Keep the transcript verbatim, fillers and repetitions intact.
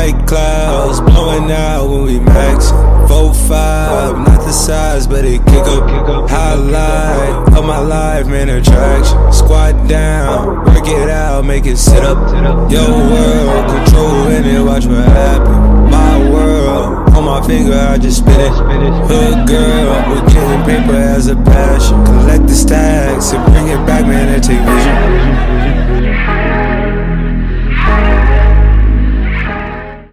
white clouds blowing out when we maxin'. Four five, not the size, but it kick up. Highlight of my life, man, attraction. Squat down, work it out, make it sit up. Your world, control in it, watch what happen. My world, on my finger, I just spin it. Hood girl, we're getting paper as a passion. Collect the stacks and bring it back, man, and take it.